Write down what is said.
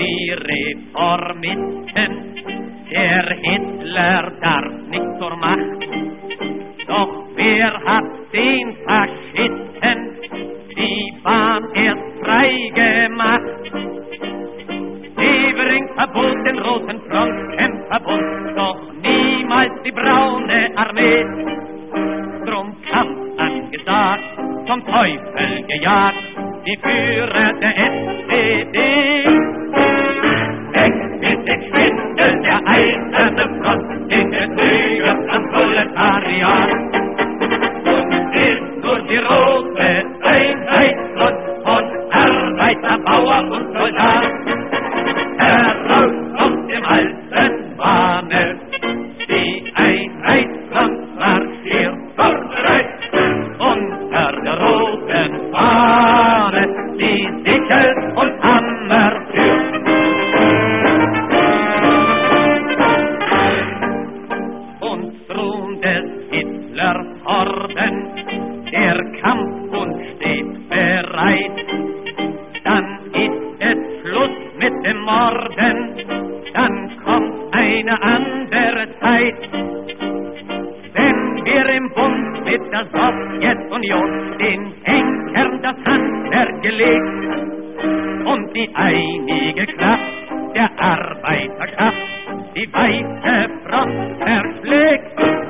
die Reformisten. Der Hitler darf nicht zur Macht, doch wer hat den Faschisten die Bahn erst frei gemacht? Sie bringt Verbot den Roten Frontkämpferbund, doch niemals die braune Armee. Drum Kampf angesagt, zum Teufel gejagt, die Führer der SPD. Weg mit dem Schwindel der eisernen Front, den Betrüger am Proletariat. Uns ist nur die rote Einheitsfront von Arbeiter, Bauer und Soldat. Heraus aus dem alten Wahne, die Einheitsfront marschiert vorwärts. Unter der roten Fahne, die Sichel und Hammer führt. Uns ruhen des Hitlers Orden, der Kampfbund steht bereit. Dann ist es Schluss mit dem Morden, dann kommt eine andere Zeit. Wenn wir im Bund mit der Sowjetunion den Henkern das Handwerk gelegt und die einige Kraft der Arbeiterkraft die weiße Front verschlägt,